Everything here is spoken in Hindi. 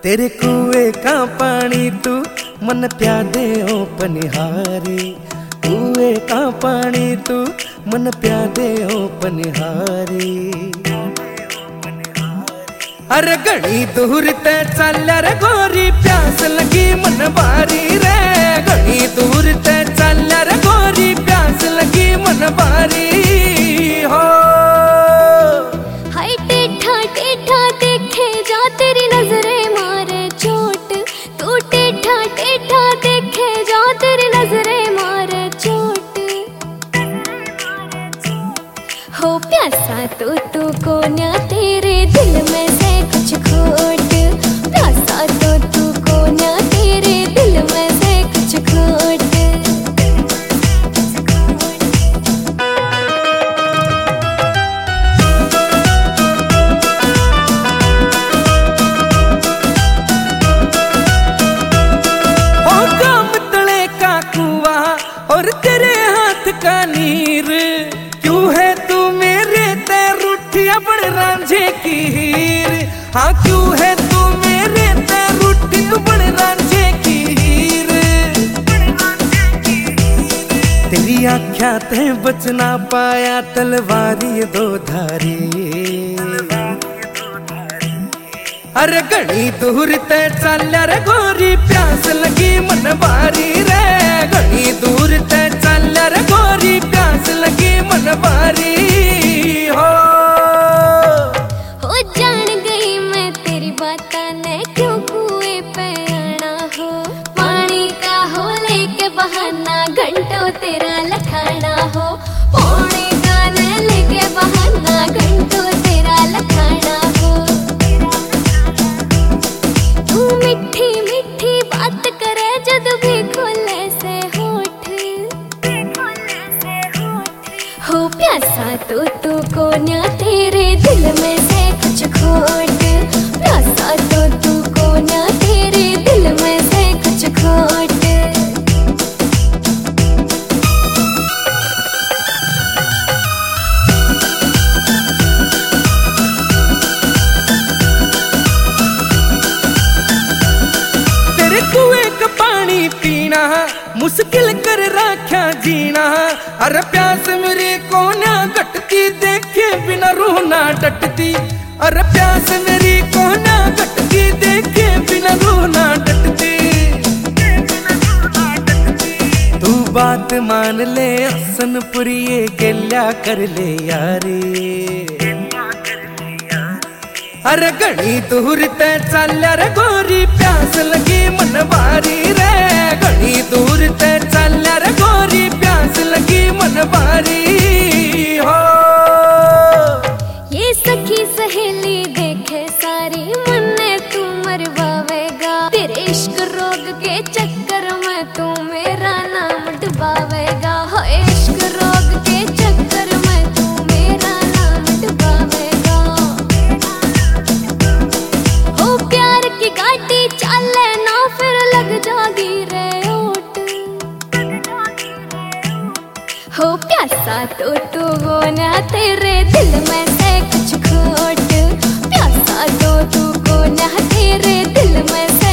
तेरे कुएं का पानी तू मन प्यादे ओ पनिहारी, कुएं का पानी तू मन प्यादे ओ पनिहारी। अरे घणी दूर ते चाल्या रे गोरी प्यास लगी मन बारी रे, घणी दूर ते चाल्या रे गोरी प्यास लगी मन बारी हो। हाय टेढ़ा टेढ़ा देखे जा तेरी नजरे मारे चोट, तू टेढ़ा टेढ़ा देखे जा तेरी नजरे मारे चोट। हो प्यासा तू को ना तेरे दिल में से कुछ खोट, प्यासा तू को ना तेरे दिल में से कुछ खोट। और तेरे हाथ का नीर क्यों है तू मेरे ते रूठिया बड़ रांझे की हीर। हाँ क्यों है तू मेरे ते रूठी तू बड़ रांझे की हीर। तेरी आख्या ते बच ना पाया तलवारी दो धारी। अरे घणी दूर ते चाल्या रे गोरी प्यास लगी मन बारी रे, घणी दूर ते चाल्या रे गोरी प्यास लगी मन बारी हो। हो जान गई मैं तेरी बातां ने क्यों कुएं पे आना हो, पानी का हो लेके बहाना घंटों तेरा लखाना हो। पानी का ने लेके बहाना घंटों तेरा लखाना हो। तू मीठी मीठी बात करे जद भी खोले से होठ, हो प्यासा तू को ना तेरे दिल में से कुछ खोट, प्यासा तू को ना तेरे दिल में से कुछ खोट। तेरे कुएं का पानी पीना मुश्किल कर राख्या जीना। अरे प्यास मेरी को ना घटती देखे बिना रूह ना डटती। अरे प्यास मेरी को ना घटती देखे बिना रूह ना डटती। तू बात मान ले हसनपुरिये गेल्या कर ले यारी। अरे घणी दूर ते चाल्या रे गोरी प्यास लगी मन बारी रे, घणी दूर ते चाल्या रे गोरी प्यास लगी मन बारी हो। ये सखी सहेली देखे सारी मन्ने तू मरवावेगा, तेरे इश्क रोग के चक्कर में तू मेरा नाम डुबावेगा। हो इश्क रोग के चक्कर में तू मेरा नाम डुबावेगा। हो प्यार की गाड़ी चले ना फिर लग जागी रे ओट, हो प्यासा तू वो ना तेरे दिल में से कुछ खोट, प्यासा तू को ना तेरे दिल में से